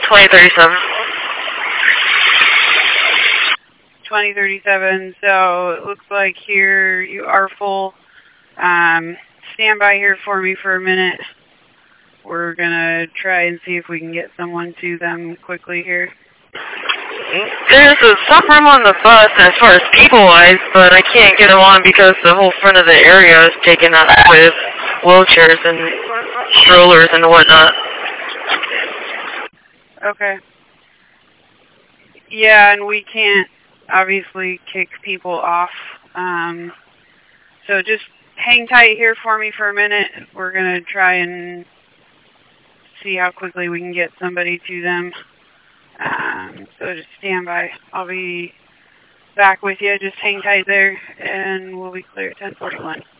2037. 2037, so it looks like here you are full. Stand by here for me for a minute. We're going to try and see if we can get someone to them quickly here. There's some room on the bus as far as people-wise, but I can't get them on because the whole front of the area is taken up with wheelchairs and strollers and whatnot. Okay. Yeah, and we can't obviously kick people off. So just hang tight here for me for a minute. We're going to try and see how quickly we can get somebody to them. So just stand by. I'll be back with you. Just hang tight there, and we'll be clear at 10:41.